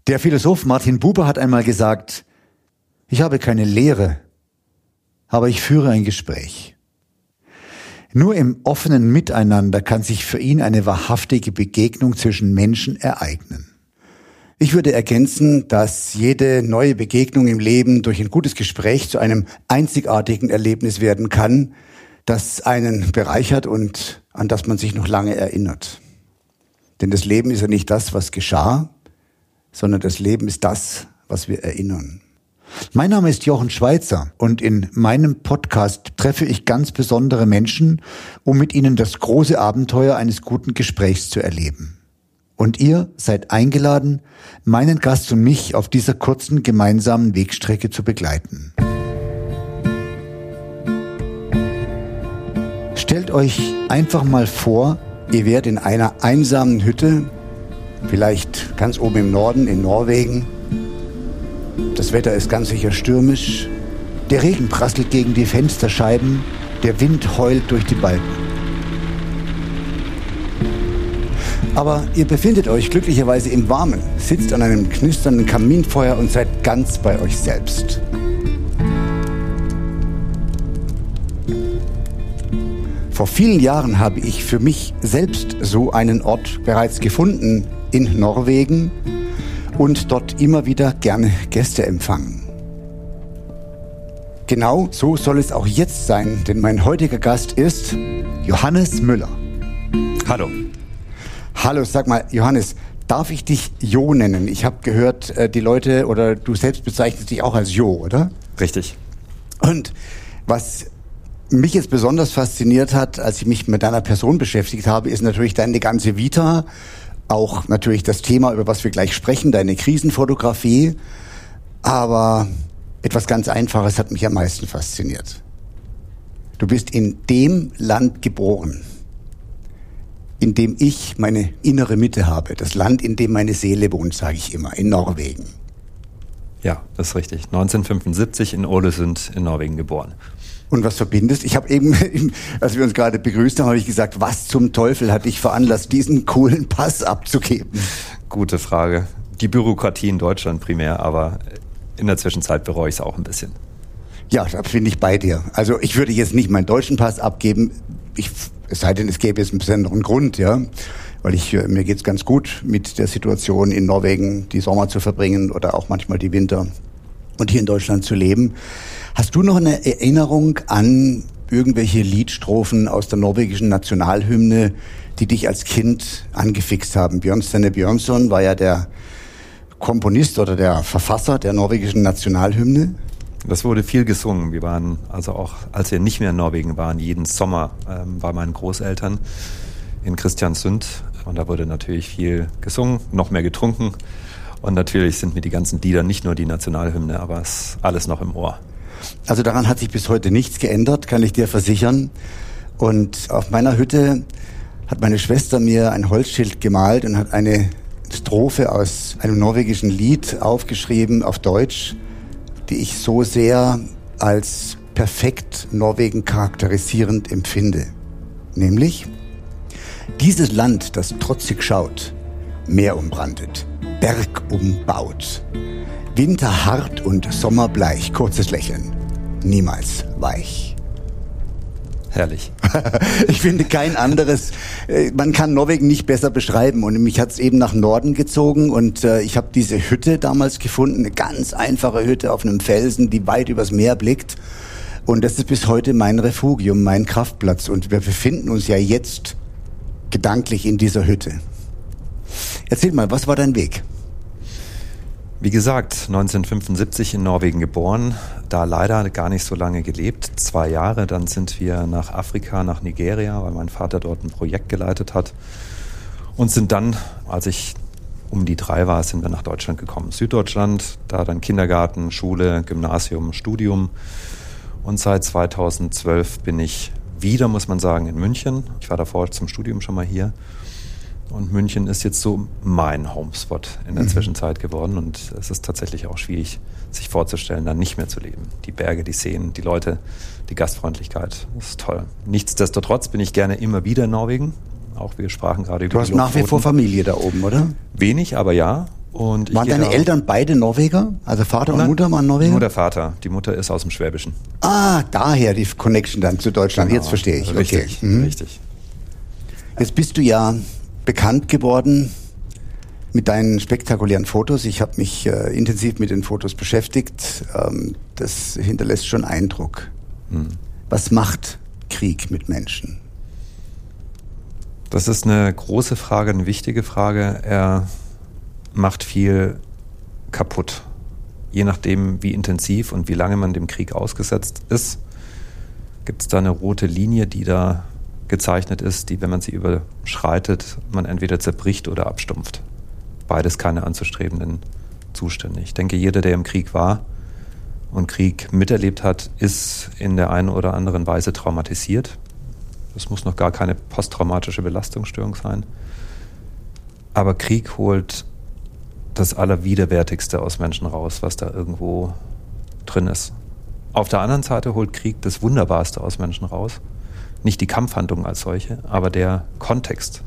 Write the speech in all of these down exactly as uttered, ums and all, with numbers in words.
Der Philosoph Martin Buber hat einmal gesagt, ich habe keine Lehre, aber ich führe ein Gespräch. Nur im offenen Miteinander kann sich für ihn eine wahrhaftige Begegnung zwischen Menschen ereignen. Ich würde ergänzen, dass jede neue Begegnung im Leben durch ein gutes Gespräch zu einem einzigartigen Erlebnis werden kann, das einen bereichert und an das man sich noch lange erinnert. Denn das Leben ist ja nicht das, was geschah, sondern das Leben ist das, was wir erinnern. Mein Name ist Jochen Schweizer und in meinem Podcast treffe ich ganz besondere Menschen, um mit ihnen das große Abenteuer eines guten Gesprächs zu erleben. Und ihr seid eingeladen, meinen Gast und mich auf dieser kurzen gemeinsamen Wegstrecke zu begleiten. Stellt euch einfach mal vor, ihr wärt in einer einsamen Hütte, vielleicht ganz oben im Norden in Norwegen. Das Wetter ist ganz sicher stürmisch. Der Regen prasselt gegen die Fensterscheiben. Der Wind heult durch die Balken. Aber ihr befindet euch glücklicherweise im Warmen, sitzt an einem knisternden Kaminfeuer und seid ganz bei euch selbst. Vor vielen Jahren habe ich für mich selbst so einen Ort bereits gefunden in Norwegen und dort immer wieder gerne Gäste empfangen. Genau so soll es auch jetzt sein, denn mein heutiger Gast ist Johannes Müller. Hallo. Hallo, sag mal, Johannes, darf ich dich Jo nennen? Ich habe gehört, die Leute oder du selbst bezeichnest dich auch als Jo, oder? Richtig. Und was mich jetzt besonders fasziniert hat, als ich mich mit deiner Person beschäftigt habe, ist natürlich deine ganze Vita, auch natürlich das Thema, über was wir gleich sprechen, deine Krisenfotografie. Aber etwas ganz Einfaches hat mich am meisten fasziniert. Du bist in dem Land geboren, in dem ich meine innere Mitte habe. Das Land, in dem meine Seele wohnt, sage ich immer, in Norwegen. Ja, das ist richtig. neunzehnhundertfünfundsiebzig in Ålesund in Norwegen geboren. Und was verbindest? Ich habe eben, als wir uns gerade begrüßt haben, habe ich gesagt, was zum Teufel hat dich veranlasst, diesen coolen Pass abzugeben? Gute Frage. Die Bürokratie in Deutschland primär, aber in der Zwischenzeit bereue ich es auch ein bisschen. Ja, da bin ich bei dir. Also ich würde jetzt nicht meinen deutschen Pass abgeben, ich, es sei denn, es gäbe jetzt einen besonderen Grund, ja, weil ich mir geht's ganz gut mit der Situation in Norwegen, die Sommer zu verbringen oder auch manchmal die Winter und hier in Deutschland zu leben. Hast du noch eine Erinnerung an irgendwelche Liedstrophen aus der norwegischen Nationalhymne, die dich als Kind angefixt haben? Björnstjerne Björnson war ja der Komponist oder der Verfasser der norwegischen Nationalhymne. Das wurde viel gesungen. Wir waren also auch, als wir nicht mehr in Norwegen waren, jeden Sommer ähm, bei meinen Großeltern in Kristiansund. Und da wurde natürlich viel gesungen, noch mehr getrunken. Und natürlich sind mir die ganzen Lieder, nicht nur die Nationalhymne, aber es ist alles noch im Ohr. Also daran hat sich bis heute nichts geändert, kann ich dir versichern. Und auf meiner Hütte hat meine Schwester mir ein Holzschild gemalt und hat eine Strophe aus einem norwegischen Lied aufgeschrieben auf Deutsch, die ich so sehr als perfekt Norwegen charakterisierend empfinde. Nämlich: Dieses Land, das trotzig schaut, Meer umbrandet, Berg umbaut, Winter hart und Sommer bleich, kurzes Lächeln, niemals weich. Herrlich. Ich finde kein anderes, man kann Norwegen nicht besser beschreiben und mich hat es eben nach Norden gezogen und äh, ich habe diese Hütte damals gefunden, eine ganz einfache Hütte auf einem Felsen, die weit übers Meer blickt und das ist bis heute mein Refugium, mein Kraftplatz und wir befinden uns ja jetzt gedanklich in dieser Hütte. Erzähl mal, was war dein Weg? Wie gesagt, neunzehnhundertfünfundsiebzig in Norwegen geboren, da leider gar nicht so lange gelebt, zwei Jahre. Dann sind wir nach Afrika, nach Nigeria, weil mein Vater dort ein Projekt geleitet hat. Und sind dann, als ich um die drei war, sind wir nach Deutschland gekommen. Süddeutschland, da dann Kindergarten, Schule, Gymnasium, Studium. Und seit zweitausendzwölf bin ich wieder, muss man sagen, in München. Ich war davor zum Studium schon mal hier. Und München ist jetzt so mein Homespot in der mhm. Zwischenzeit geworden. Und es ist tatsächlich auch schwierig, sich vorzustellen, dann nicht mehr zu leben. Die Berge, die Seen, die Leute, die Gastfreundlichkeit, das ist toll. Nichtsdestotrotz bin ich gerne immer wieder in Norwegen. Auch wir sprachen gerade über Du hast nach wie vor Familie da oben, oder? Wenig, aber ja. Und ich waren deine Eltern beide Norweger? Also Vater und Nein, Mutter waren Norweger? Nur der Vater. Die Mutter ist aus dem Schwäbischen. Ah, daher die Connection dann zu Deutschland. Genau. Jetzt verstehe ich. Richtig, okay. Mhm. richtig. Jetzt bist du ja bekannt geworden mit deinen spektakulären Fotos. Ich habe mich äh, intensiv mit den Fotos beschäftigt. Ähm, das hinterlässt schon Eindruck. Hm. Was macht Krieg mit Menschen? Das ist eine große Frage, eine wichtige Frage. Er macht viel kaputt. Je nachdem, wie intensiv und wie lange man dem Krieg ausgesetzt ist, gibt es da eine rote Linie, die da gezeichnet ist, die, wenn man sie überschreitet, man entweder zerbricht oder abstumpft. Beides keine anzustrebenden Zustände. Ich denke, jeder, der im Krieg war und Krieg miterlebt hat, ist in der einen oder anderen Weise traumatisiert. Das muss noch gar keine posttraumatische Belastungsstörung sein. Aber Krieg holt das Allerwiderwärtigste aus Menschen raus, was da irgendwo drin ist. Auf der anderen Seite holt Krieg das Wunderbarste aus Menschen raus. Nicht die Kampfhandlung als solche, aber der Kontext.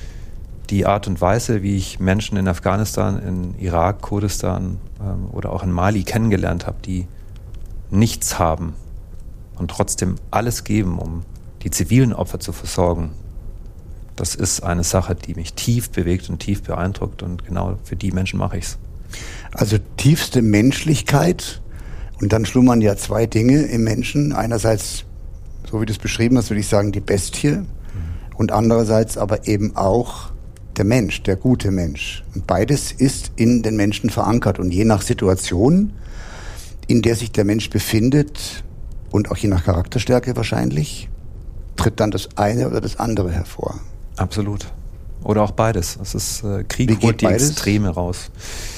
Die Art und Weise, wie ich Menschen in Afghanistan, in Irak, Kurdistan ähm, oder auch in Mali kennengelernt habe, die nichts haben und trotzdem alles geben, um die zivilen Opfer zu versorgen. Das ist eine Sache, die mich tief bewegt und tief beeindruckt, und genau für die Menschen mache ich es. Also tiefste Menschlichkeit, und dann schlummern ja zwei Dinge im Menschen. Einerseits, so wie du es beschrieben hast, würde ich sagen, die Bestie, mhm. und andererseits aber eben auch der Mensch, der gute Mensch. Und beides ist in den Menschen verankert, und je nach Situation, in der sich der Mensch befindet, und auch je nach Charakterstärke wahrscheinlich, tritt dann das eine oder das andere hervor. Absolut. Oder auch beides. Es ist äh, Krieg holt die beides? Extreme raus.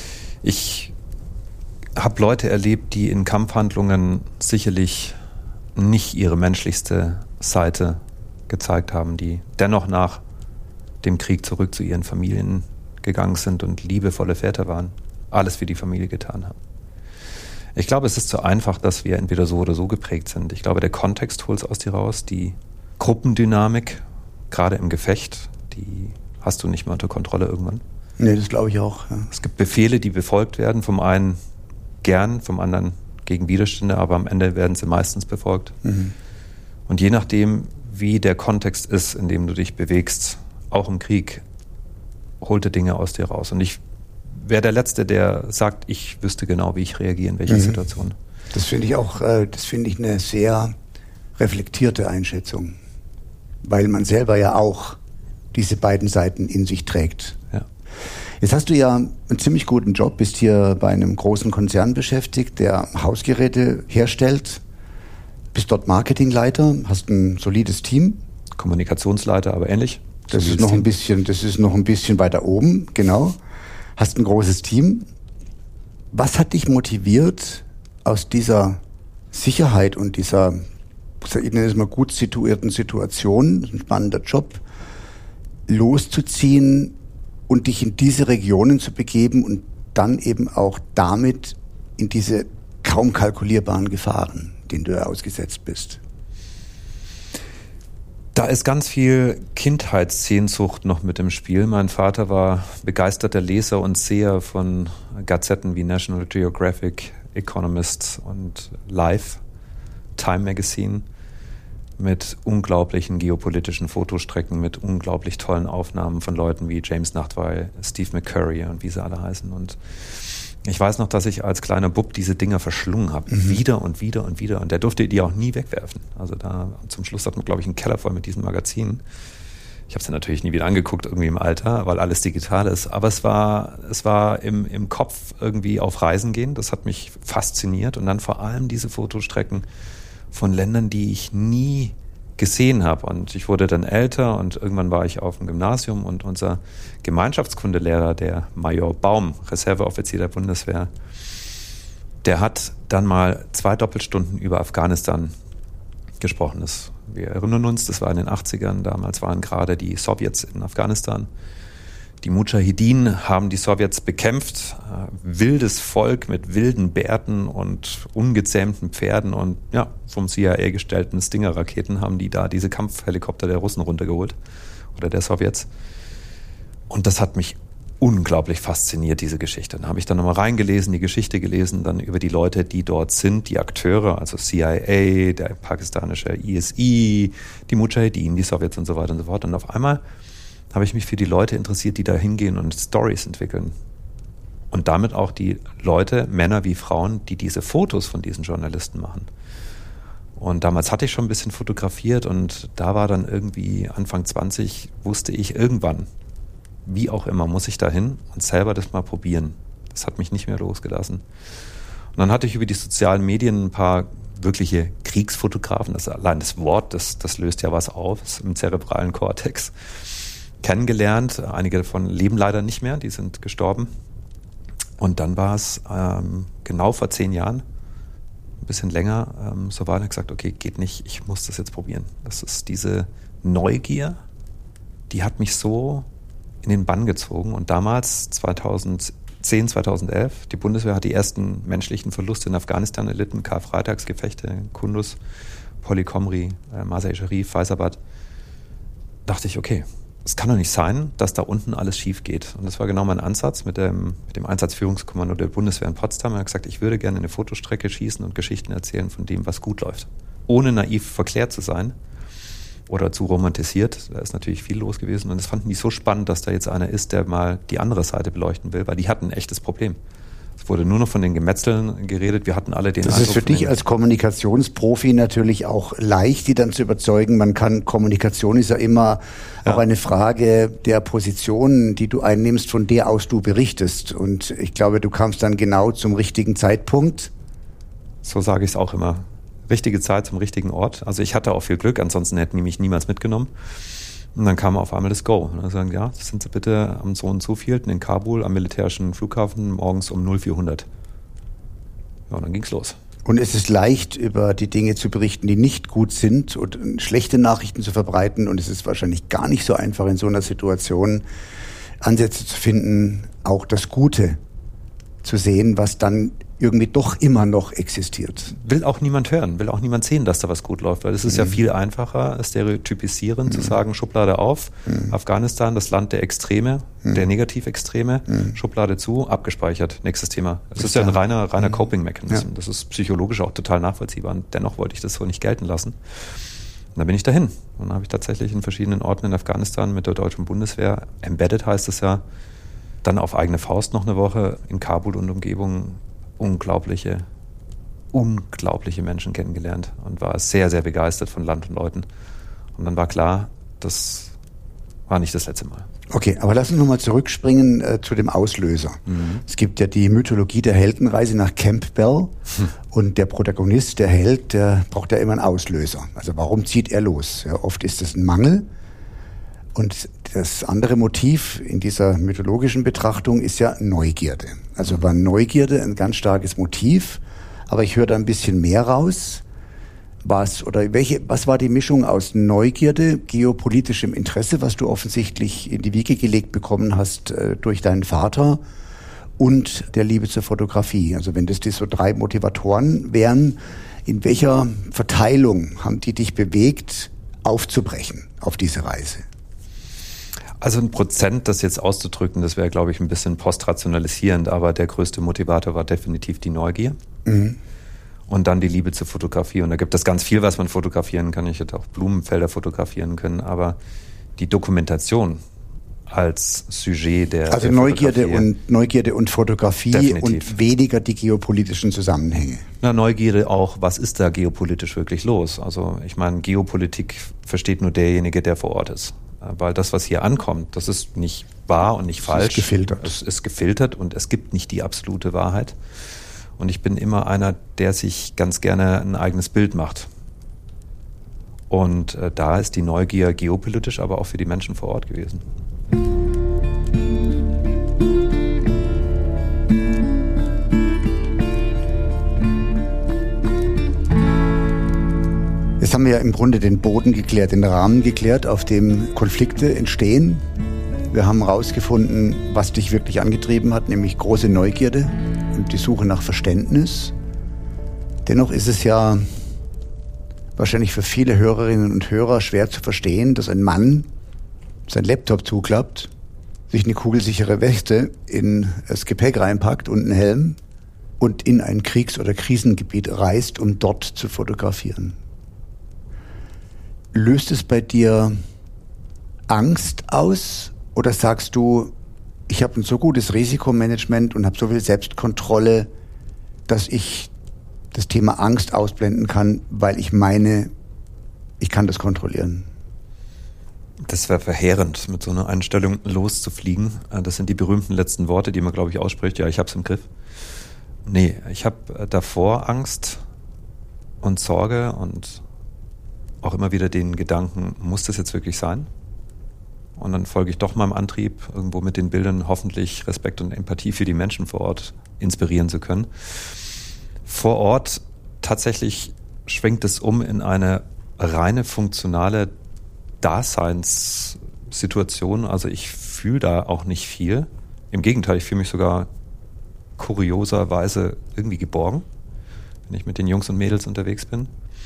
Ich habe Leute erlebt, die in Kampfhandlungen sicherlich nicht ihre menschlichste Seite gezeigt haben, die dennoch nach dem Krieg zurück zu ihren Familien gegangen sind und liebevolle Väter waren, alles für die Familie getan haben. Ich glaube, es ist zu einfach, dass wir entweder so oder so geprägt sind. Ich glaube, der Kontext holt es aus dir raus, die Gruppendynamik, gerade im Gefecht, die hast du nicht mehr unter Kontrolle irgendwann. Nee, das glaube ich auch. Ja. Es gibt Befehle, die befolgt werden, vom einen gern, vom anderen gegen Widerstände, aber am Ende werden sie meistens befolgt. Mhm. Und je nachdem, wie der Kontext ist, in dem du dich bewegst, auch im Krieg, holt er Dinge aus dir raus. Und ich wäre der Letzte, der sagt, ich wüsste genau, wie ich reagiere, in welcher mhm. Situation. Das finde ich auch, das finde ich eine sehr reflektierte Einschätzung, weil man selber ja auch diese beiden Seiten in sich trägt. Ja. Jetzt hast du ja einen ziemlich guten Job, bist hier bei einem großen Konzern beschäftigt, der Hausgeräte herstellt, bist dort Marketingleiter, hast ein solides Team. Kommunikationsleiter, aber ähnlich. Das ist noch ein bisschen, das ist noch ein bisschen weiter oben, genau. Hast ein großes Team. Was hat dich motiviert, aus dieser Sicherheit und dieser, ich nenne es mal, gut situierten Situation, ein spannender Job, loszuziehen und dich in diese Regionen zu begeben und dann eben auch damit in diese kaum kalkulierbaren Gefahren, denen du ja ausgesetzt bist? Da ist ganz viel Kindheitssehnsucht noch mit im Spiel. Mein Vater war begeisterter Leser und Seher von Gazetten wie National Geographic, Economist und Life, Time Magazine, mit unglaublichen geopolitischen Fotostrecken, mit unglaublich tollen Aufnahmen von Leuten wie James Nachtwey, Steve McCurry und wie sie alle heißen. Und ich weiß noch, dass ich als kleiner Bub diese Dinger verschlungen habe. Mhm. Wieder und wieder und wieder. Und der durfte die auch nie wegwerfen. Also da zum Schluss hat man, glaube ich, einen Keller voll mit diesen Magazinen. Ich habe sie natürlich nie wieder angeguckt, irgendwie im Alter, weil alles digital ist. Aber es war, es war im, im Kopf irgendwie auf Reisen gehen. Das hat mich fasziniert. Und dann vor allem diese Fotostrecken von Ländern, die ich nie gesehen habe. Und ich wurde dann älter und irgendwann war ich auf dem Gymnasium und unser Gemeinschaftskundelehrer, der Major Baum, Reserveoffizier der Bundeswehr, der hat dann mal zwei Doppelstunden über Afghanistan gesprochen. Das, wir erinnern uns, das war in den achtzigern, damals waren gerade die Sowjets in Afghanistan. Die Mudschahidin haben die Sowjets bekämpft, äh, wildes Volk mit wilden Bärten und ungezähmten Pferden und ja, vom C I A gestellten Stinger-Raketen haben die da diese Kampfhelikopter der Russen runtergeholt oder der Sowjets. Und das hat mich unglaublich fasziniert, diese Geschichte. Dann habe ich dann nochmal reingelesen, die Geschichte gelesen, dann über die Leute, die dort sind, die Akteure, also C I A, der pakistanische I S I, die Mujahideen, die Sowjets und so weiter und so fort. Und auf einmal habe ich mich für die Leute interessiert, die da hingehen und Stories entwickeln. Und damit auch die Leute, Männer wie Frauen, die diese Fotos von diesen Journalisten machen. Und damals hatte ich schon ein bisschen fotografiert und da war dann irgendwie Anfang zwanzig, wusste ich irgendwann, wie auch immer, muss ich da hin und selber das mal probieren. Das hat mich nicht mehr losgelassen. Und dann hatte ich über die sozialen Medien ein paar wirkliche Kriegsfotografen, das allein das Wort, das, das löst ja was auf im zerebralen Kortex, kennengelernt. Einige davon leben leider nicht mehr, die sind gestorben. Und dann war es ähm, genau vor zehn Jahren, ein bisschen länger, ähm, so war, und gesagt, okay, geht nicht, ich muss das jetzt probieren. Das ist diese Neugier, die hat mich so in den Bann gezogen. Und damals, zweitausendzehn, zweitausendelf, die Bundeswehr hat die ersten menschlichen Verluste in Afghanistan erlitten, Karfreitagsgefechte, Kunduz, Polikomri, äh, Masai-e-Sharif, Faizabad. Dachte ich, okay, es kann doch nicht sein, dass da unten alles schief geht. Und das war genau mein Ansatz mit dem, mit dem Einsatzführungskommando der Bundeswehr in Potsdam. Er hat gesagt, ich würde gerne eine Fotostrecke schießen und Geschichten erzählen von dem, was gut läuft. Ohne naiv verklärt zu sein oder zu romantisiert. Da ist natürlich viel los gewesen. Und das fanden die so spannend, dass da jetzt einer ist, der mal die andere Seite beleuchten will, weil die hatten ein echtes Problem. Es wurde nur noch von den Gemetzeln geredet. Wir hatten alle den Das Eindruck, ist für dich als Kommunikationsprofi natürlich auch leicht, die dann zu überzeugen. Man kann, Kommunikation ist ja immer ja. auch eine Frage der Position, die du einnimmst, von der aus du berichtest. Und ich glaube, du kamst dann genau zum richtigen Zeitpunkt. So sage ich es auch immer. Richtige Zeit zum richtigen Ort. Also ich hatte auch viel Glück, ansonsten hätten die mich niemals mitgenommen. Und dann kam auf einmal das Go. Und dann sagen, ja, sind Sie bitte am so und so vielten in Kabul am militärischen Flughafen morgens um null vier hundert. Ja, und dann ging's los. Und es ist leicht, über die Dinge zu berichten, die nicht gut sind und schlechte Nachrichten zu verbreiten. Und es ist wahrscheinlich gar nicht so einfach, in so einer Situation Ansätze zu finden, auch das Gute zu sehen, was dann irgendwie doch immer noch existiert. Will auch niemand hören, will auch niemand sehen, dass da was gut läuft, weil es ist mhm. ja viel einfacher, stereotypisierend mhm. zu sagen, Schublade auf, mhm. Afghanistan, das Land der Extreme, mhm. der Negativextreme, mhm. Schublade zu, abgespeichert, nächstes Thema. Das ist ja ein reiner, reiner mhm. Coping-Mechanismus. Ja. Das ist psychologisch auch total nachvollziehbar und dennoch wollte ich das so nicht gelten lassen. Und dann bin ich dahin. Und dann habe ich tatsächlich in verschiedenen Orten in Afghanistan mit der deutschen Bundeswehr, embedded heißt es ja, dann auf eigene Faust noch eine Woche in Kabul und Umgebung unglaubliche, unglaubliche Menschen kennengelernt und war sehr, sehr begeistert von Land und Leuten. Und dann war klar, das war nicht das letzte Mal. Okay, aber lass uns nochmal zurückspringen äh, zu dem Auslöser. Mhm. Es gibt ja die Mythologie der Heldenreise nach Campbell hm. und der Protagonist, der Held, der braucht ja immer einen Auslöser. Also warum zieht er los? Ja, oft ist es ein Mangel. Und das andere Motiv in dieser mythologischen Betrachtung ist ja Neugierde. Also war Neugierde ein ganz starkes Motiv, aber ich höre da ein bisschen mehr raus. Was oder welche, was war die Mischung aus Neugierde, geopolitischem Interesse, was du offensichtlich in die Wiege gelegt bekommen hast äh, durch deinen Vater, und der Liebe zur Fotografie? Also wenn das die so drei Motivatoren wären, in welcher Verteilung haben die dich bewegt, aufzubrechen auf diese Reise? Also ein Prozent, das jetzt auszudrücken, das wäre, glaube ich, ein bisschen postrationalisierend, aber der größte Motivator war definitiv die Neugier. Mhm. Und dann die Liebe zur Fotografie. Und da gibt es ganz viel, was man fotografieren kann. Ich hätte auch Blumenfelder fotografieren können, aber die Dokumentation als Sujet der Also der Neugierde und Neugierde und Fotografie definitiv. Und weniger die geopolitischen Zusammenhänge. Na, Neugierde auch, was ist da geopolitisch wirklich los? Also ich meine, Geopolitik versteht nur derjenige, der vor Ort ist. Weil das, was hier ankommt, das ist nicht wahr und nicht falsch. Es ist gefiltert. Es ist gefiltert und es gibt nicht die absolute Wahrheit. Und ich bin immer einer, der sich ganz gerne ein eigenes Bild macht. Und äh, da ist die Neugier geopolitisch, aber auch für die Menschen vor Ort gewesen. Jetzt haben wir ja im Grunde den Boden geklärt, den Rahmen geklärt, auf dem Konflikte entstehen. Wir haben herausgefunden, was dich wirklich angetrieben hat, nämlich große Neugierde und die Suche nach Verständnis. Dennoch ist es ja wahrscheinlich für viele Hörerinnen und Hörer schwer zu verstehen, dass ein Mann seinen Laptop zuklappt sich eine kugelsichere Weste in das Gepäck reinpackt und einen Helm und in ein Kriegs- oder Krisengebiet reist, um dort zu fotografieren. Löst es bei dir Angst aus oder sagst du, ich habe ein so gutes Risikomanagement und habe so viel Selbstkontrolle, dass ich das Thema Angst ausblenden kann, weil ich meine, ich kann das kontrollieren? Das wäre verheerend, mit so einer Einstellung loszufliegen. Das sind die berühmten letzten Worte, die man, glaube ich, ausspricht. Ja, ich habe es im Griff. Nee, ich habe davor Angst und Sorge und auch immer wieder den Gedanken, muss das jetzt wirklich sein? Und dann folge ich doch meinem Antrieb, irgendwo mit den Bildern hoffentlich Respekt und Empathie für die Menschen vor Ort inspirieren zu können. Vor Ort tatsächlich schwenkt es um in eine reine funktionale Daseinssituation. Also ich fühle da auch nicht viel. Im Gegenteil, ich fühle mich sogar kurioserweise irgendwie geborgen, wenn ich mit den Jungs und Mädels unterwegs bin.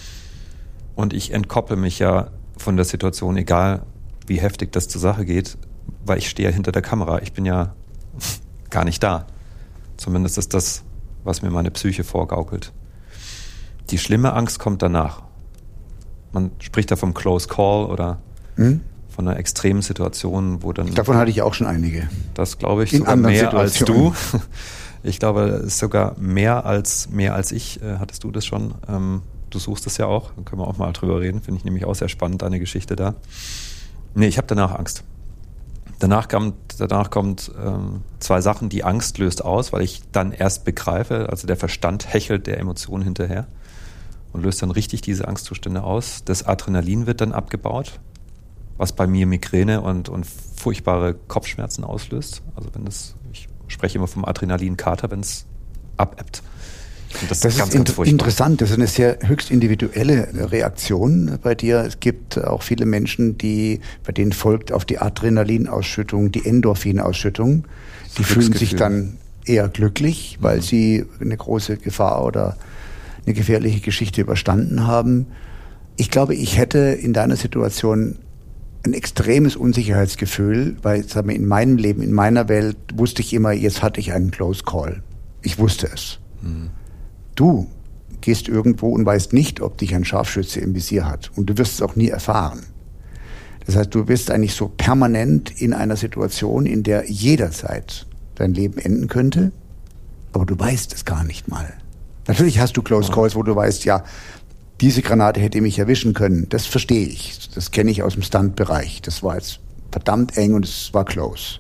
Und ich entkoppel mich ja von der Situation, egal wie heftig das zur Sache geht, weil ich stehe ja hinter der Kamera. Ich bin ja gar nicht da. Zumindest ist das, was mir meine Psyche vorgaukelt. Die schlimme Angst kommt danach. Man spricht da vom Close Call oder hm? von einer extremen Situation, wo dann... Davon hatte ich auch schon einige. Das glaube ich in sogar mehr Situationen. als du. Ich glaube, es ist sogar mehr als, mehr als ich. Äh, hattest du das schon? Ähm, du suchst es ja auch. Dann können wir auch mal drüber reden. Finde ich nämlich auch sehr spannend, deine Geschichte da. Nee, ich habe danach Angst. Danach kommt, danach kommt ähm, zwei Sachen, die Angst löst aus, weil ich dann erst begreife, also der Verstand hechelt der Emotionen hinterher und löst dann richtig diese Angstzustände aus. Das Adrenalin wird dann abgebaut, was bei mir Migräne und, und furchtbare Kopfschmerzen auslöst. Also wenn das, ich spreche immer vom Adrenalinkater, wenn es abebbt. Und das, das ist ganz, ist ganz in- interessant. Das ist eine sehr höchst individuelle Reaktion bei dir. Es gibt auch viele Menschen, die, bei denen folgt auf die Adrenalinausschüttung die Endorphinausschüttung. Die fühlen sich dann eher glücklich, weil mhm. sie eine große Gefahr oder eine gefährliche Geschichte überstanden haben. Ich glaube, ich hätte in deiner Situation ein extremes Unsicherheitsgefühl, weil sagen wir, in meinem Leben, in meiner Welt wusste ich immer, jetzt hatte ich einen Close Call. Ich wusste es. Mhm. Du gehst irgendwo und weißt nicht, ob dich ein Scharfschütze im Visier hat. Und du wirst es auch nie erfahren. Das heißt, du bist eigentlich so permanent in einer Situation, in der jederzeit dein Leben enden könnte, aber du weißt es gar nicht mal. Natürlich hast du Close Calls, wo du weißt, ja, diese Granate hätte mich erwischen können. Das verstehe ich. Das kenne ich aus dem Stunt-Bereich. Das war jetzt verdammt eng und es war close.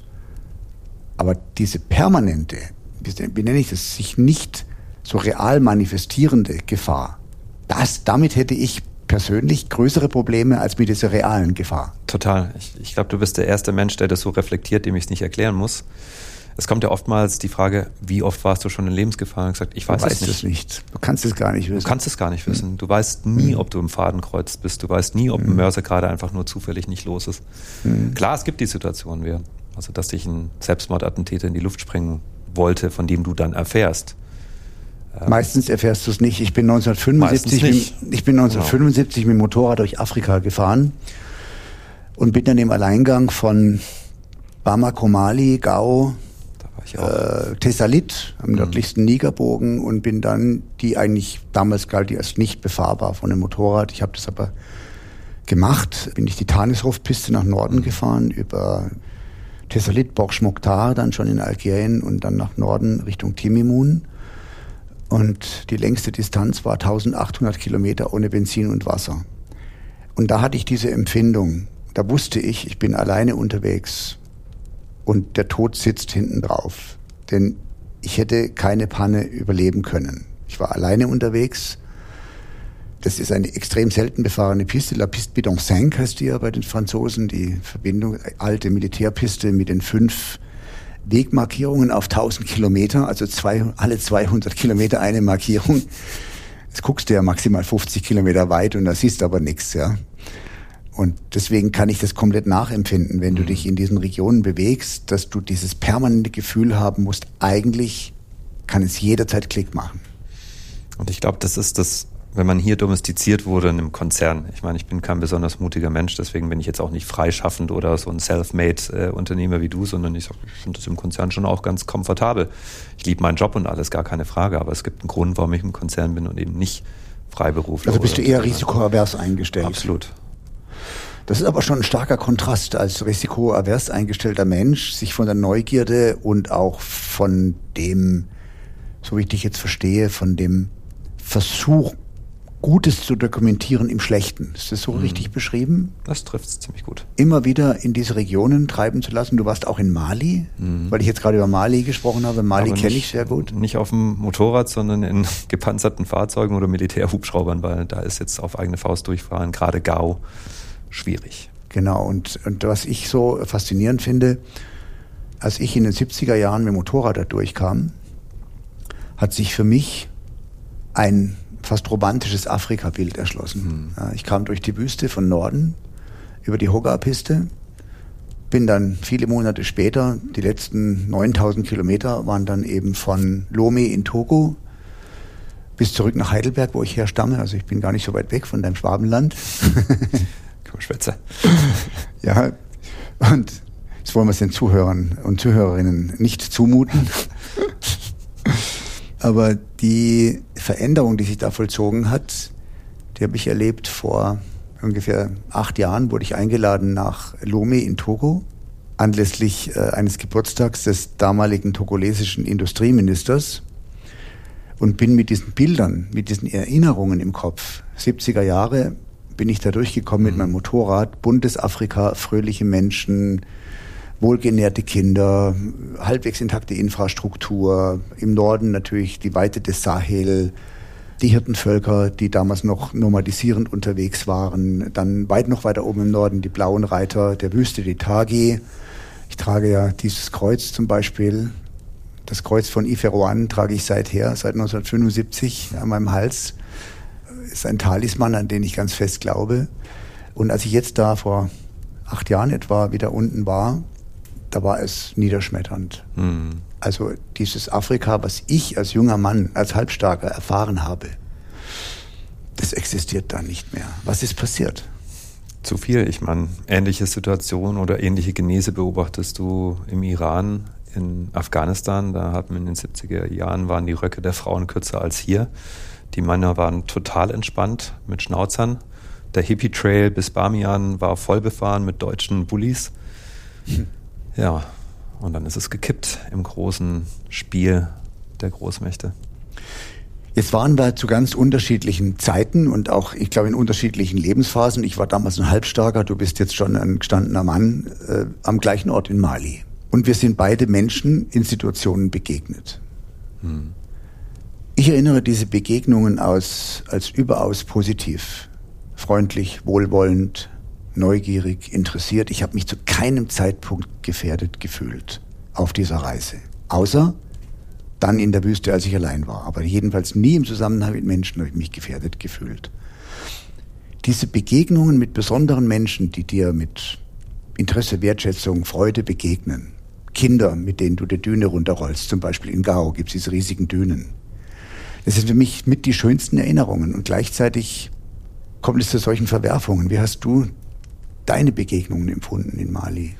Aber diese permanente, wie nenne ich das, sich nicht so real manifestierende Gefahr, das, damit hätte ich persönlich größere Probleme als mit dieser realen Gefahr. Total. Ich, ich glaube, du bist der erste Mensch, der das so reflektiert, dem ich es nicht erklären muss. Es kommt ja oftmals die Frage, wie oft warst du schon in Lebensgefahr? Und gesagt, ich weiß du es nicht. es nicht. Du kannst es gar nicht wissen. Du kannst es gar nicht wissen. Du weißt nie, ob du im Fadenkreuz bist. Du weißt nie, ob ein Mörser gerade einfach nur zufällig nicht los ist. Mhm. Klar, es gibt die Situation, wie, also dass dich ein Selbstmordattentäter in die Luft sprengen wollte, von dem du dann erfährst. Meistens erfährst du es nicht. Ich bin neunzehnhundertfünfundsiebzig, nicht. Mit, ich bin neunzehnhundertfünfundsiebzig mit dem Motorrad durch Afrika gefahren und bin dann im Alleingang von Bamako, Mali, Gao, äh, Tessalit, am nördlichsten mhm. Nigerbogen, und bin dann, die eigentlich damals galt die als nicht befahrbar von dem Motorrad. Ich habe das aber gemacht. Bin ich die Tanishof-Piste nach Norden mhm. gefahren, über Tessalit, Borg Mokhtar, dann schon in Algerien und dann nach Norden Richtung Timimun. Und die längste Distanz war eintausendachthundert Kilometer ohne Benzin und Wasser. Und da hatte ich diese Empfindung. Da wusste ich, ich bin alleine unterwegs und der Tod sitzt hinten drauf. Denn ich hätte keine Panne überleben können. Ich war alleine unterwegs. Das ist eine extrem selten befahrene Piste. La Piste Bidon fünf heißt die ja bei den Franzosen. Die Verbindung, alte Militärpiste mit den fünf Wegmarkierungen auf tausend Kilometer, also zwei, alle zweihundert Kilometer eine Markierung. Jetzt guckst du ja maximal fünfzig Kilometer weit und da siehst du aber nichts, ja. Und deswegen kann ich das komplett nachempfinden, wenn du dich in diesen Regionen bewegst, dass du dieses permanente Gefühl haben musst, eigentlich kann es jederzeit Klick machen. Und ich glaube, das ist das wenn man hier domestiziert wurde in einem Konzern. Ich meine, ich bin kein besonders mutiger Mensch, deswegen bin ich jetzt auch nicht freischaffend oder so ein Self-Made-Unternehmer wie du, sondern ich, ich finde das im Konzern schon auch ganz komfortabel. Ich liebe meinen Job und alles, gar keine Frage, aber es gibt einen Grund, warum ich im Konzern bin und eben nicht Freiberufler. Also bist du eher risikoavers eingestellt? Absolut. Das ist aber schon ein starker Kontrast, als risikoavers eingestellter Mensch, sich von der Neugierde und auch von dem, so wie ich dich jetzt verstehe, von dem Versuch, Gutes zu dokumentieren im Schlechten. Ist das so mhm. richtig beschrieben? Das trifft es ziemlich gut. Immer wieder in diese Regionen treiben zu lassen. Du warst auch in Mali, mhm. weil ich jetzt gerade über Mali gesprochen habe. Mali kenne ich sehr gut. Nicht auf dem Motorrad, sondern in gepanzerten Fahrzeugen oder Militärhubschraubern, weil da ist jetzt auf eigene Faust durchfahren, gerade Gao, schwierig. Genau, und, und was ich so faszinierend finde, als ich in den siebziger Jahren mit dem Motorrad da durchkam, hat sich für mich ein fast romantisches Afrika-Bild erschlossen. Mhm. Ich kam durch die Wüste von Norden über die Hoga-Piste, bin dann viele Monate später, die letzten neuntausend Kilometer waren dann eben von Lomé in Togo bis zurück nach Heidelberg, wo ich herstamme. Also ich bin gar nicht so weit weg von deinem Schwabenland. Schwätze. Ja, und jetzt wollen wir es den Zuhörern und Zuhörerinnen nicht zumuten. Aber die Veränderung, die sich da vollzogen hat, die habe ich erlebt vor ungefähr acht Jahren, wurde ich eingeladen nach Lomé in Togo, anlässlich äh, eines Geburtstags des damaligen togolesischen Industrieministers, und bin mit diesen Bildern, mit diesen Erinnerungen im Kopf, siebziger Jahre, bin ich da durchgekommen mit meinem Motorrad, buntes Afrika, fröhliche Menschen, wohlgenährte Kinder, halbwegs intakte Infrastruktur, im Norden natürlich die Weite des Sahel, die Hirtenvölker, die damals noch nomadisierend unterwegs waren, dann weit noch weiter oben im Norden die blauen Reiter der Wüste, die Tagi. Ich trage ja dieses Kreuz zum Beispiel, das Kreuz von Iferoan trage ich seither, seit neunzehnhundertfünfundsiebzig an meinem Hals. Ist ein Talisman, an den ich ganz fest glaube. Und als ich jetzt da vor acht Jahren etwa wieder unten war, da war es niederschmetternd. Mhm. Also dieses Afrika, was ich als junger Mann, als Halbstarker erfahren habe, das existiert da nicht mehr. Was ist passiert? Zu viel. Ich meine, ähnliche Situation oder ähnliche Genese beobachtest du im Iran, in Afghanistan. Da hatten wir in den siebziger Jahren, waren die Röcke der Frauen kürzer als hier. Die Männer waren total entspannt mit Schnauzern. Der Hippie-Trail bis Bamian war voll befahren mit deutschen Bullis. Hm. Ja, und dann ist es gekippt im großen Spiel der Großmächte. Jetzt waren wir zu ganz unterschiedlichen Zeiten und auch, ich glaube, in unterschiedlichen Lebensphasen. Ich war damals ein Halbstarker, du bist jetzt schon ein gestandener Mann, äh, am gleichen Ort in Mali. Und wir sind beide Menschen in Situationen begegnet. Hm. Ich erinnere diese Begegnungen aus, als überaus positiv, freundlich, wohlwollend, neugierig, interessiert. Ich habe mich zu keinem Zeitpunkt gefährdet gefühlt auf dieser Reise. Außer dann in der Wüste, als ich allein war. Aber jedenfalls nie im Zusammenhang mit Menschen habe ich mich gefährdet gefühlt. Diese Begegnungen mit besonderen Menschen, die dir mit Interesse, Wertschätzung, Freude begegnen. Kinder, mit denen du die Düne runterrollst, zum Beispiel in Gao gibt es diese riesigen Dünen. Das sind für mich mit die schönsten Erinnerungen. Und gleichzeitig kommt es zu solchen Verwerfungen. Wie hast du deine Begegnungen empfunden in Mali?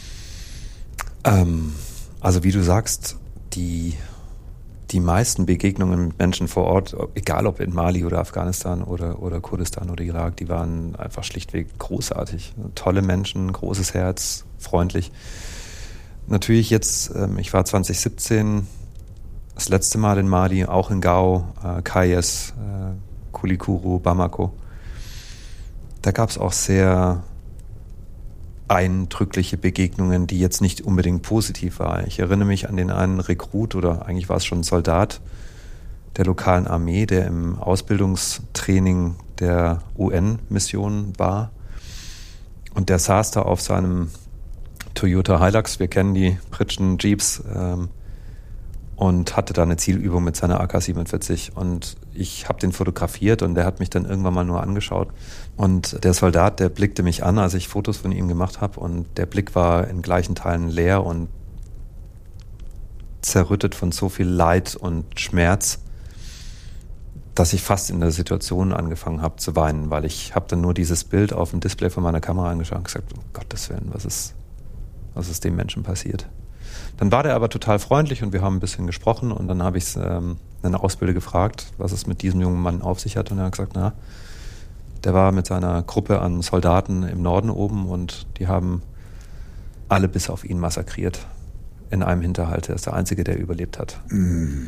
Ähm, also wie du sagst, die, die meisten Begegnungen mit Menschen vor Ort, egal ob in Mali oder Afghanistan oder, oder Kurdistan oder Irak, die waren einfach schlichtweg großartig. Tolle Menschen, großes Herz, freundlich. Natürlich jetzt, ähm, ich war zwanzig siebzehn das letzte Mal in Mali, auch in Gao, äh, Kayes, äh, Kulikuru, Bamako. Da gab es auch sehr eindrückliche Begegnungen, die jetzt nicht unbedingt positiv waren. Ich erinnere mich an den einen Rekrut, oder eigentlich war es schon ein Soldat der lokalen Armee, der im Ausbildungstraining der U N-Mission war. Und der saß da auf seinem Toyota Hilux, wir kennen die Pritschen Jeeps, ähm, und hatte da eine Zielübung mit seiner A K siebenundvierzig. Und ich habe den fotografiert und der hat mich dann irgendwann mal nur angeschaut. Und der Soldat, der blickte mich an, als ich Fotos von ihm gemacht habe. Und der Blick war in gleichen Teilen leer und zerrüttet von so viel Leid und Schmerz, dass ich fast in der Situation angefangen habe zu weinen, weil ich habe dann nur dieses Bild auf dem Display von meiner Kamera angeschaut und gesagt, um Gottes Willen, was ist, was ist dem Menschen passiert? Dann war der aber total freundlich und wir haben ein bisschen gesprochen und dann habe ich ähm, einen Ausbilder gefragt, was es mit diesem jungen Mann auf sich hat und er hat gesagt, na, der war mit seiner Gruppe an Soldaten im Norden oben und die haben alle bis auf ihn massakriert in einem Hinterhalt. Er ist der Einzige, der überlebt hat. Mm.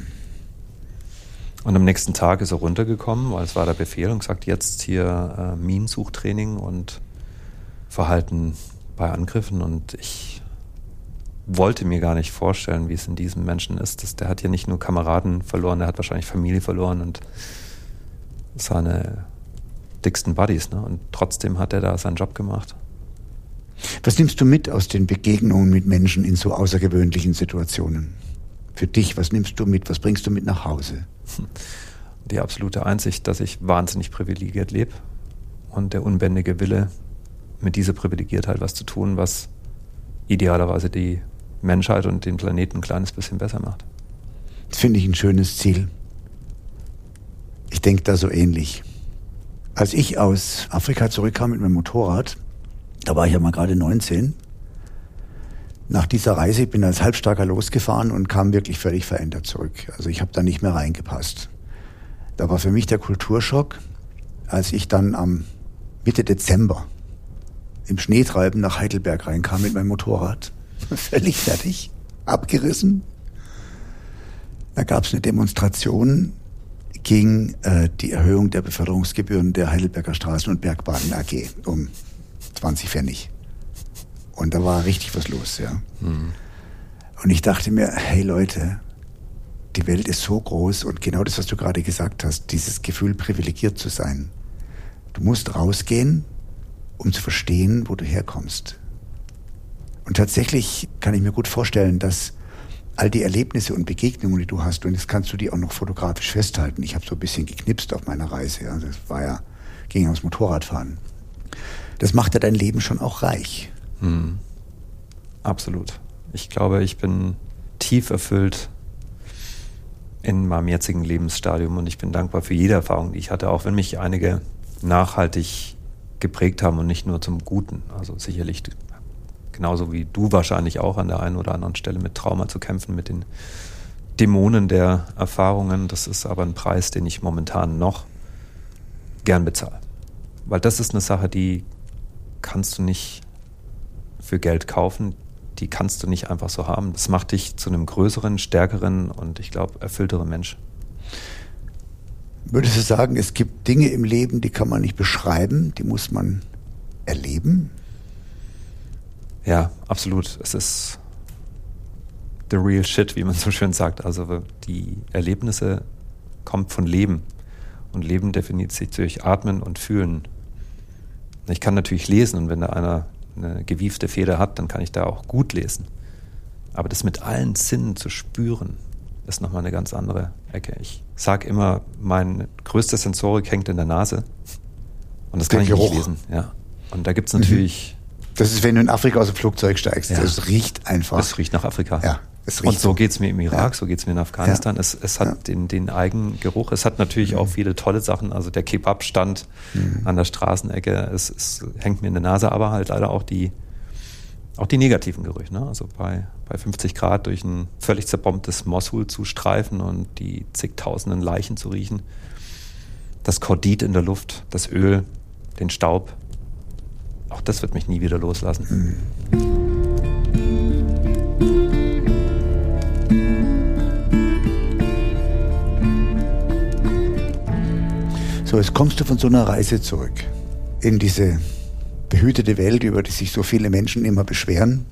Und am nächsten Tag ist er runtergekommen, weil es war der Befehl und gesagt, jetzt hier äh, Minensuchtraining und Verhalten bei Angriffen und ich wollte mir gar nicht vorstellen, wie es in diesem Menschen ist. Das, der hat ja nicht nur Kameraden verloren, der hat wahrscheinlich Familie verloren und seine dicksten Buddies, ne? Und trotzdem hat er da seinen Job gemacht. Was nimmst du mit aus den Begegnungen mit Menschen in so außergewöhnlichen Situationen? Für dich, was nimmst du mit? Was bringst du mit nach Hause? Die absolute Einsicht, dass ich wahnsinnig privilegiert lebe und der unbändige Wille, mit dieser Privilegiertheit was zu tun, was idealerweise die Menschheit und den Planeten ein kleines bisschen besser macht. Das finde ich ein schönes Ziel. Ich denke da so ähnlich. Als ich aus Afrika zurückkam mit meinem Motorrad, da war ich ja mal gerade neunzehn, nach dieser Reise bin ich als Halbstarker losgefahren und kam wirklich völlig verändert zurück. Also ich habe da nicht mehr reingepasst. Da war für mich der Kulturschock, als ich dann am Mitte Dezember im Schneetreiben nach Heidelberg reinkam mit meinem Motorrad. Völlig fertig, abgerissen. Da gab es eine Demonstration gegen äh, die Erhöhung der Beförderungsgebühren der Heidelberger Straßen- und Bergbahnen A G um zwanzig Pfennig. Und da war richtig was los, ja. Mhm. Und ich dachte mir, hey Leute, die Welt ist so groß und genau das, was du gerade gesagt hast, dieses Gefühl, privilegiert zu sein. Du musst rausgehen, um zu verstehen, wo du herkommst. Und tatsächlich kann ich mir gut vorstellen, dass all die Erlebnisse und Begegnungen, die du hast, und jetzt kannst du die auch noch fotografisch festhalten. Ich habe so ein bisschen geknipst auf meiner Reise. Ja. Das war ja, ging aufs Motorradfahren. Das macht ja dein Leben schon auch reich. Hm. Absolut. Ich glaube, ich bin tief erfüllt in meinem jetzigen Lebensstadium und ich bin dankbar für jede Erfahrung, die ich hatte, auch wenn mich einige nachhaltig geprägt haben und nicht nur zum Guten. Also sicherlich genauso wie du wahrscheinlich auch an der einen oder anderen Stelle mit Trauma zu kämpfen, mit den Dämonen der Erfahrungen. Das ist aber ein Preis, den ich momentan noch gern bezahle. Weil das ist eine Sache, die kannst du nicht für Geld kaufen, die kannst du nicht einfach so haben. Das macht dich zu einem größeren, stärkeren und ich glaube erfüllteren Mensch. Würdest du sagen, es gibt Dinge im Leben, die kann man nicht beschreiben, die muss man erleben? Ja, absolut. Es ist the real shit, wie man so schön sagt. Also die Erlebnisse kommen von Leben. Und Leben definiert sich durch Atmen und Fühlen. Ich kann natürlich lesen und wenn da einer eine gewiefte Feder hat, dann kann ich da auch gut lesen. Aber das mit allen Sinnen zu spüren, ist nochmal eine ganz andere Ecke. Ich sage immer, meine größte Sensorik hängt in der Nase. Und das kann ich nicht lesen. Ja. Und da gibt es natürlich... Das ist, wenn du in Afrika aus dem Flugzeug steigst. Ja. Das riecht einfach. Es riecht nach Afrika. Ja, es riecht und so so. geht es mir im Irak, Ja. so geht es mir in Afghanistan. Ja. Es, es hat ja. den, den Eigengeruch. Es hat natürlich mhm. auch viele tolle Sachen. Also der Kebab-Stand mhm. an der Straßenecke, es, es hängt mir in der Nase, aber halt leider auch die, auch die negativen Gerüche. Ne? Also bei, bei fünfzig Grad durch ein völlig zerbombtes Mosul zu streifen und die zigtausenden Leichen zu riechen. Das Kordit in der Luft, das Öl, den Staub. Auch das wird mich nie wieder loslassen. Mhm. So, jetzt kommst du von so einer Reise zurück in diese behütete Welt, über die sich so viele Menschen immer beschweren.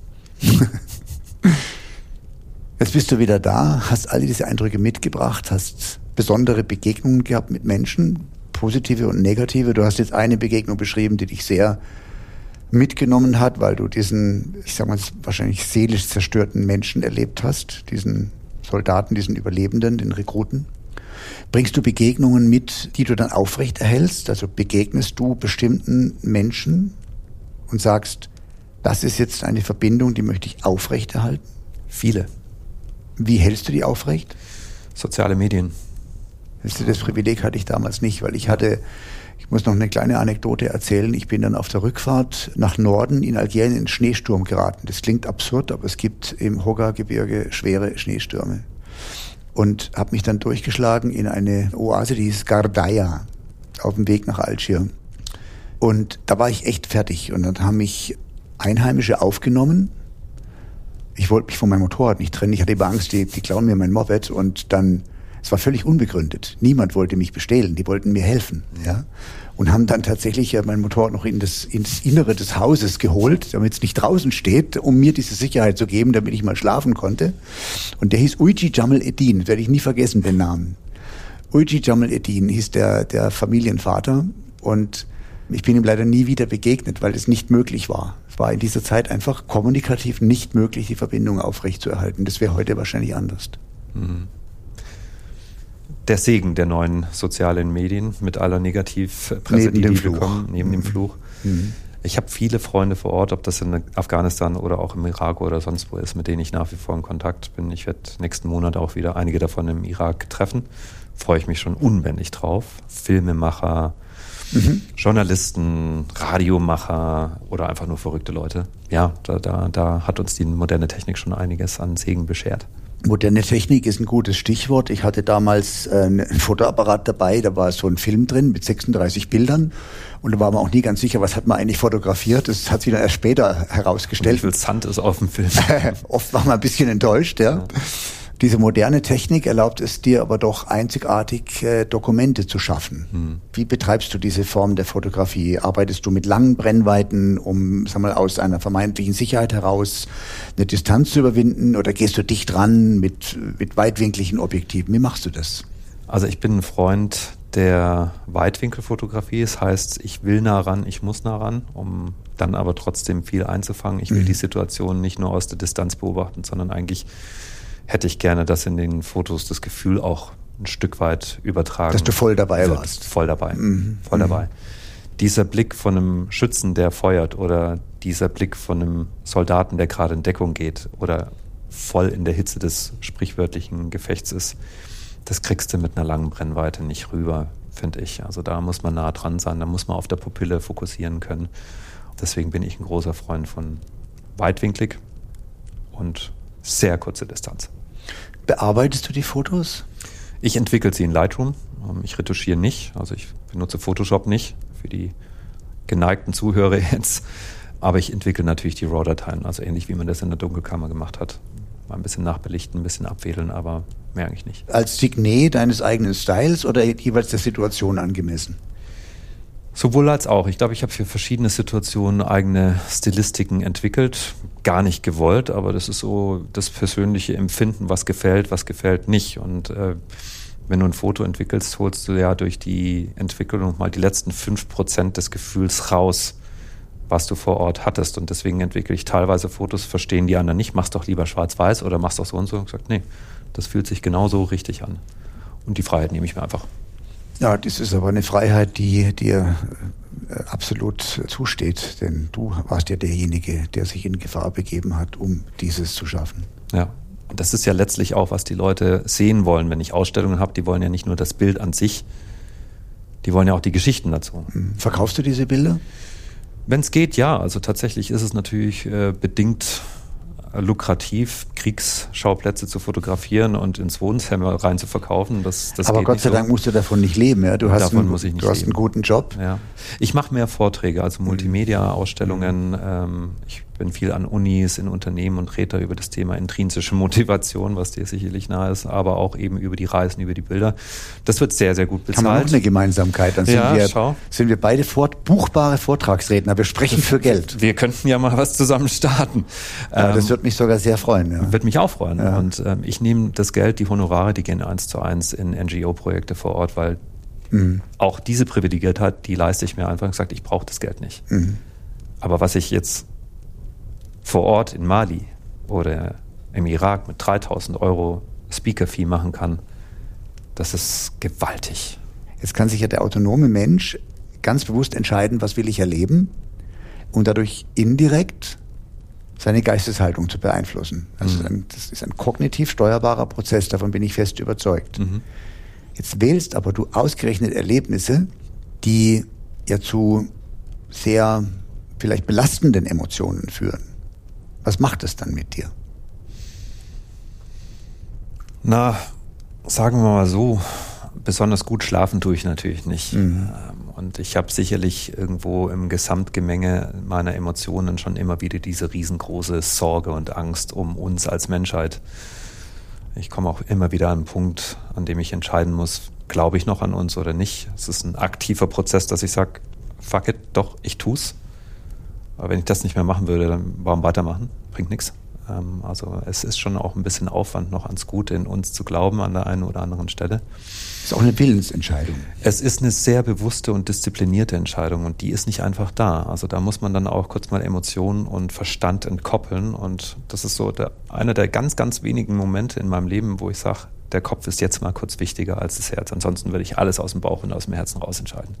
Jetzt bist du wieder da, hast all diese Eindrücke mitgebracht, hast besondere Begegnungen gehabt mit Menschen, positive und negative. Du hast jetzt eine Begegnung beschrieben, die dich sehr mitgenommen hat, weil du diesen, ich sag mal, wahrscheinlich seelisch zerstörten Menschen erlebt hast, diesen Soldaten, diesen Überlebenden, den Rekruten. Bringst du Begegnungen mit, die du dann aufrechterhältst? Also begegnest du bestimmten Menschen und sagst, das ist jetzt eine Verbindung, die möchte ich aufrechterhalten? Viele. Wie hältst du die aufrecht? Soziale Medien. Das Privileg hatte ich damals nicht, weil ich hatte, ich muss noch eine kleine Anekdote erzählen, ich bin dann auf der Rückfahrt nach Norden in Algerien in einen Schneesturm geraten. Das klingt absurd, aber es gibt im Hoggar-Gebirge schwere Schneestürme. Und habe mich dann durchgeschlagen in eine Oase, die hieß Gardaya, auf dem Weg nach Algier. Und da war ich echt fertig. Und dann haben mich Einheimische aufgenommen. Ich wollte mich von meinem Motorrad nicht trennen. Ich hatte immer Angst, die, die klauen mir mein Moped. Und dann, es war völlig unbegründet. Niemand wollte mich bestehlen. Die wollten mir helfen. Ja. Und haben dann tatsächlich mein Motorrad noch in das, ins Innere des Hauses geholt, damit es nicht draußen steht, um mir diese Sicherheit zu geben, damit ich mal schlafen konnte. Und der hieß Uji Jamal Eddin. Das werde ich nie vergessen, den Namen. Uji Jamal Eddin hieß der, der Familienvater. Und ich bin ihm leider nie wieder begegnet, weil es nicht möglich war. Es war in dieser Zeit einfach kommunikativ nicht möglich, die Verbindung aufrechtzuerhalten. Das wäre heute wahrscheinlich anders. Der Segen der neuen sozialen Medien mit aller Negativpresse, die die bekommen, neben mhm. dem Fluch. Mhm. Ich habe viele Freunde vor Ort, ob das in Afghanistan oder auch im Irak oder sonst wo ist, mit denen ich nach wie vor in Kontakt bin. Ich werde nächsten Monat auch wieder einige davon im Irak treffen. Freue ich mich schon unbändig drauf. Filmemacher, Mhm. Journalisten, Radiomacher oder einfach nur verrückte Leute. Ja, da, da, da hat uns die moderne Technik schon einiges an Segen beschert. Moderne Technik ist ein gutes Stichwort. Ich hatte damals äh, einen Fotoapparat dabei, da war so ein Film drin mit sechsunddreißig Bildern und da war man auch nie ganz sicher, was hat man eigentlich fotografiert. Das hat sich dann erst später herausgestellt. Und wie viel Sand ist auf dem Film? Oft war man ein bisschen enttäuscht, ja. ja. Diese moderne Technik erlaubt es dir aber doch einzigartig äh, Dokumente zu schaffen. Hm. Wie betreibst du diese Form der Fotografie? Arbeitest du mit langen Brennweiten, um, sag mal, aus einer vermeintlichen Sicherheit heraus eine Distanz zu überwinden? Oder gehst du dicht ran mit, mit weitwinkligen Objektiven? Wie machst du das? Also ich bin ein Freund der Weitwinkelfotografie. Das heißt, ich will nah ran, ich muss nah ran, um dann aber trotzdem viel einzufangen. Ich will mhm. die Situation nicht nur aus der Distanz beobachten, sondern eigentlich hätte ich gerne, dass in den Fotos das Gefühl auch ein Stück weit übertragen Dass du voll dabei wird. warst. Voll dabei, mhm. voll dabei. Dieser Blick von einem Schützen, der feuert, oder dieser Blick von einem Soldaten, der gerade in Deckung geht oder voll in der Hitze des sprichwörtlichen Gefechts ist, das kriegst du mit einer langen Brennweite nicht rüber, finde ich. Also da muss man nah dran sein, da muss man auf der Pupille fokussieren können. Deswegen bin ich ein großer Freund von weitwinklig und sehr kurze Distanz. Bearbeitest du die Fotos? Ich entwickle sie in Lightroom. Ich retuschiere nicht. Also ich benutze Photoshop nicht für die geneigten Zuhörer jetzt. Aber ich entwickle natürlich die RAW-Dateien. Also ähnlich wie man das in der Dunkelkammer gemacht hat. Mal ein bisschen nachbelichten, ein bisschen abwedeln, aber mehr eigentlich nicht. Als Signet deines eigenen Styles oder jeweils der Situation angemessen? Sowohl als auch. Ich glaube, ich habe für verschiedene Situationen eigene Stilistiken entwickelt. Gar nicht gewollt, aber das ist so das persönliche Empfinden, was gefällt, was gefällt nicht. Und äh, wenn du ein Foto entwickelst, holst du ja durch die Entwicklung mal die letzten fünf Prozent des Gefühls raus, was du vor Ort hattest. Und deswegen entwickle ich teilweise Fotos, verstehen die anderen nicht. Machst doch lieber schwarz-weiß oder machst doch so und so. Und gesagt, nee, das fühlt sich genauso richtig an. Und die Freiheit nehme ich mir einfach. Ja, das ist aber eine Freiheit, die dir absolut zusteht, denn du warst ja derjenige, der sich in Gefahr begeben hat, um dieses zu schaffen. Ja, und das ist ja letztlich auch, was die Leute sehen wollen, wenn ich Ausstellungen habe. Die wollen ja nicht nur das Bild an sich, die wollen ja auch die Geschichten dazu. Verkaufst du diese Bilder? Wenn es geht, ja. Also tatsächlich ist es natürlich äh, bedingt lukrativ, Kriegsschauplätze zu fotografieren und ins Wohnzimmer rein zu verkaufen. Das, das Aber geht Gott nicht sei so. Dank musst du davon nicht leben. Ja? Du hast, Davon einen, muss ich nicht du hast leben. einen guten Job. Ja. Ich mache mehr Vorträge, also Multimedia-Ausstellungen. Mhm. Ähm, ich bin viel an Unis, in Unternehmen und rede da über das Thema intrinsische Motivation, was dir sicherlich nahe ist, aber auch eben über die Reisen, über die Bilder. Das wird sehr, sehr gut bezahlt. Haben wir noch eine Gemeinsamkeit? Dann sind, ja, wir, schau. sind wir beide fort, buchbare Vortragsredner. Wir sprechen für Geld. Wir könnten ja mal was zusammen starten. Ja, ähm, das wird mich sogar sehr freuen. Ja. Wird mich auch freuen. Ja. Und ähm, ich nehme das Geld, die Honorare, die gehen eins zu eins in N G O-Projekte vor Ort, weil mhm. auch diese Privilegiertheit, die leiste ich mir einfach und gesagt, ich brauche das Geld nicht. Mhm. Aber was ich jetzt vor Ort in Mali oder im Irak mit dreitausend Euro Speaker-Fee machen kann, das ist gewaltig. Jetzt kann sich ja der autonome Mensch ganz bewusst entscheiden, was will ich erleben und dadurch indirekt seine Geisteshaltung zu beeinflussen. Also mhm. das ist ein kognitiv steuerbarer Prozess, davon bin ich fest überzeugt. Mhm. Jetzt wählst aber du ausgerechnet Erlebnisse, die ja zu sehr vielleicht belastenden Emotionen führen. Was macht das dann mit dir? Na, sagen wir mal so, besonders gut schlafen tue ich natürlich nicht. Mhm. Und ich habe sicherlich irgendwo im Gesamtgemenge meiner Emotionen schon immer wieder diese riesengroße Sorge und Angst um uns als Menschheit. Ich komme auch immer wieder an einen Punkt, an dem ich entscheiden muss, glaube ich noch an uns oder nicht. Es ist ein aktiver Prozess, dass ich sage, fuck it, doch, ich tu's. Aber wenn ich das nicht mehr machen würde, dann warum weitermachen? Bringt nichts. Also es ist schon auch ein bisschen Aufwand, noch ans Gute in uns zu glauben an der einen oder anderen Stelle. Das ist auch eine Willensentscheidung. Es ist eine sehr bewusste und disziplinierte Entscheidung und die ist nicht einfach da. Also da muss man dann auch kurz mal Emotionen und Verstand entkoppeln und das ist so der, einer der ganz, ganz wenigen Momente in meinem Leben, wo ich sage, der Kopf ist jetzt mal kurz wichtiger als das Herz. Ansonsten würde ich alles aus dem Bauch und aus dem Herzen raus entscheiden.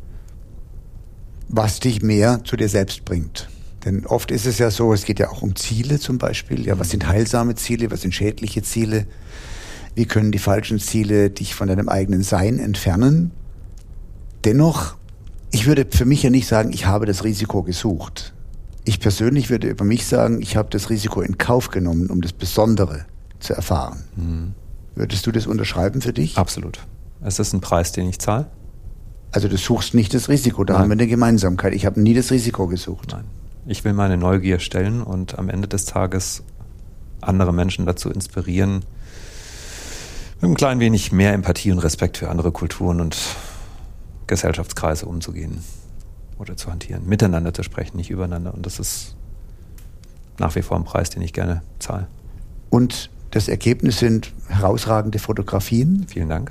Was dich mehr zu dir selbst bringt. Denn oft ist es ja so, es geht ja auch um Ziele zum Beispiel. Ja, was sind heilsame Ziele, was sind schädliche Ziele? Wie können die falschen Ziele dich von deinem eigenen Sein entfernen? Dennoch, ich würde für mich ja nicht sagen, ich habe das Risiko gesucht. Ich persönlich würde über mich sagen, ich habe das Risiko in Kauf genommen, um das Besondere zu erfahren. Mhm. Würdest du das unterschreiben für dich? Absolut. Es ist ein Preis, den ich zahle. Also du suchst nicht das Risiko, da Nein. haben wir eine Gemeinsamkeit. Ich habe nie das Risiko gesucht. Nein. Ich will meine Neugier stellen und am Ende des Tages andere Menschen dazu inspirieren, mit einem klein wenig mehr Empathie und Respekt für andere Kulturen und Gesellschaftskreise umzugehen oder zu hantieren, miteinander zu sprechen, nicht übereinander. Und das ist nach wie vor ein Preis, den ich gerne zahle. Und das Ergebnis sind herausragende Fotografien. Vielen Dank.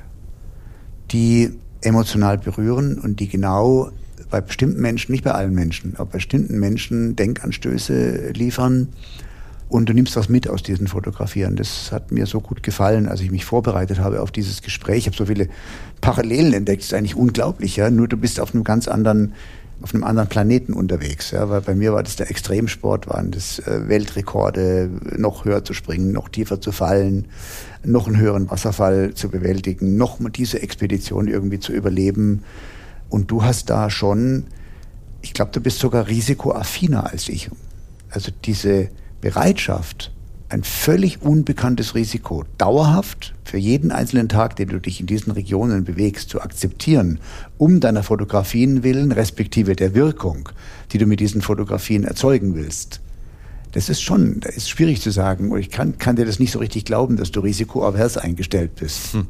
Die emotional berühren und die genau bei bestimmten Menschen, nicht bei allen Menschen, aber bei bestimmten Menschen Denkanstöße liefern und du nimmst was mit aus diesen Fotografien. Das hat mir so gut gefallen, als ich mich vorbereitet habe auf dieses Gespräch. Ich habe so viele Parallelen entdeckt, das ist eigentlich unglaublich, ja. Nur du bist auf einem ganz anderen, auf einem anderen Planeten unterwegs, ja. Weil bei mir war das der Extremsport, waren das äh, Weltrekorde, noch höher zu springen, noch tiefer zu fallen, noch einen höheren Wasserfall zu bewältigen, noch mal diese Expedition irgendwie zu überleben. Und du hast da schon, ich glaube, du bist sogar risikoaffiner als ich. Also diese Bereitschaft, ein völlig unbekanntes Risiko, dauerhaft für jeden einzelnen Tag, den du dich in diesen Regionen bewegst, zu akzeptieren, um deiner Fotografien willen, respektive der Wirkung, die du mit diesen Fotografien erzeugen willst. Das ist schon, das ist schwierig zu sagen. Und ich kann, kann dir das nicht so richtig glauben, dass du risikoavers eingestellt bist. Hm.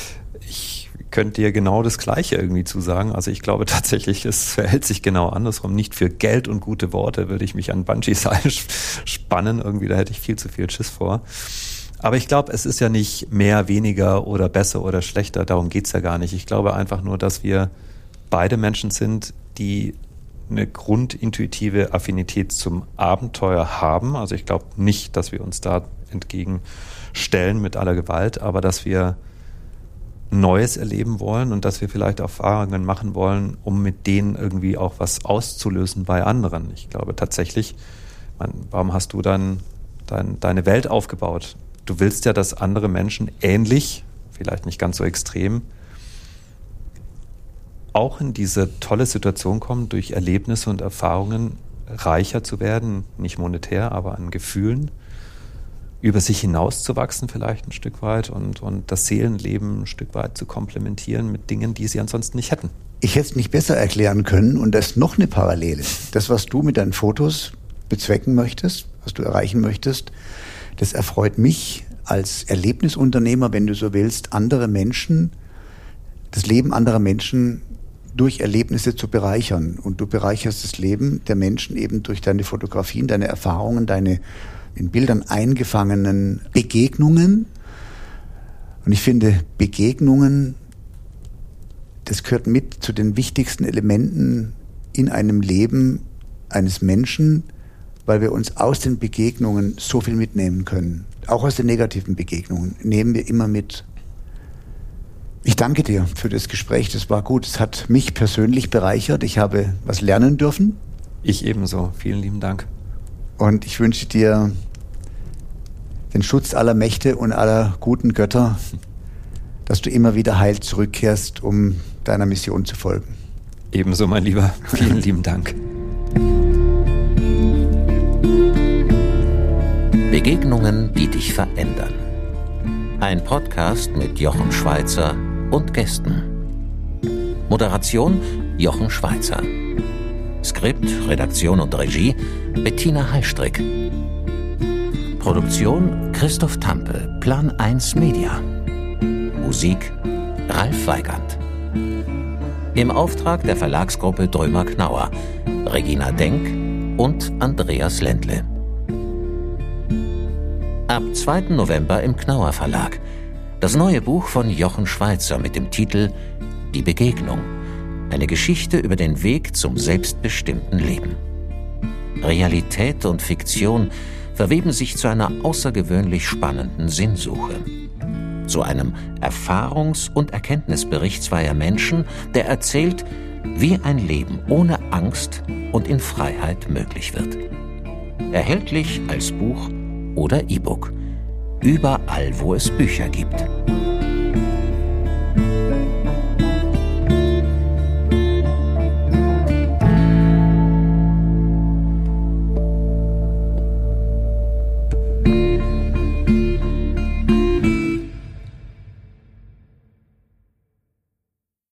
Könnte dir genau das Gleiche irgendwie zu sagen. Also ich glaube tatsächlich, es verhält sich genau andersrum. Nicht für Geld und gute Worte würde ich mich an Bungee-Seil spannen. Irgendwie, da hätte ich viel zu viel Schiss vor. Aber ich glaube, es ist ja nicht mehr, weniger oder besser oder schlechter. Darum geht's ja gar nicht. Ich glaube einfach nur, dass wir beide Menschen sind, die eine grundintuitive Affinität zum Abenteuer haben. Also ich glaube nicht, dass wir uns da entgegenstellen mit aller Gewalt, aber dass wir Neues erleben wollen und dass wir vielleicht Erfahrungen machen wollen, um mit denen irgendwie auch was auszulösen bei anderen. Ich glaube tatsächlich, man, warum hast du dann dein, deine Welt aufgebaut? Du willst ja, dass andere Menschen ähnlich, vielleicht nicht ganz so extrem, auch in diese tolle Situation kommen, durch Erlebnisse und Erfahrungen reicher zu werden, nicht monetär, aber an Gefühlen, über sich hinauszuwachsen vielleicht ein Stück weit und, und das Seelenleben ein Stück weit zu komplementieren mit Dingen, die sie ansonsten nicht hätten. Ich hätte es nicht besser erklären können und das ist noch eine Parallele. Das, was du mit deinen Fotos bezwecken möchtest, was du erreichen möchtest, das erfreut mich als Erlebnisunternehmer, wenn du so willst, andere Menschen, das Leben anderer Menschen durch Erlebnisse zu bereichern. Und du bereicherst das Leben der Menschen eben durch deine Fotografien, deine Erfahrungen, deine in Bildern eingefangenen Begegnungen. Und ich finde, Begegnungen, das gehört mit zu den wichtigsten Elementen in einem Leben eines Menschen, weil wir uns aus den Begegnungen so viel mitnehmen können. Auch aus den negativen Begegnungen nehmen wir immer mit. Ich danke dir für das Gespräch, das war gut. Es hat mich persönlich bereichert. Ich habe was lernen dürfen. Ich ebenso. Vielen lieben Dank. Und ich wünsche dir den Schutz aller Mächte und aller guten Götter, dass du immer wieder heil zurückkehrst, um deiner Mission zu folgen. Ebenso, mein Lieber. Vielen lieben Dank. Begegnungen, die dich verändern. Ein Podcast mit Jochen Schweizer und Gästen. Moderation Jochen Schweizer. Skript, Redaktion und Regie Bettina Heistrick. Produktion Christoph Tampe, Plan eins Media. Musik Ralf Weigand. Im Auftrag der Verlagsgruppe Drömer-Knauer, Regina Denk und Andreas Ländle. Ab zweiten November im Knauer Verlag. Das neue Buch von Jochen Schweizer mit dem Titel Die Begegnung. Eine Geschichte über den Weg zum selbstbestimmten Leben. Realität und Fiktion verweben sich zu einer außergewöhnlich spannenden Sinnsuche. Zu einem Erfahrungs- und Erkenntnisbericht zweier Menschen, der erzählt, wie ein Leben ohne Angst und in Freiheit möglich wird. Erhältlich als Buch oder E-Book. Überall, wo es Bücher gibt.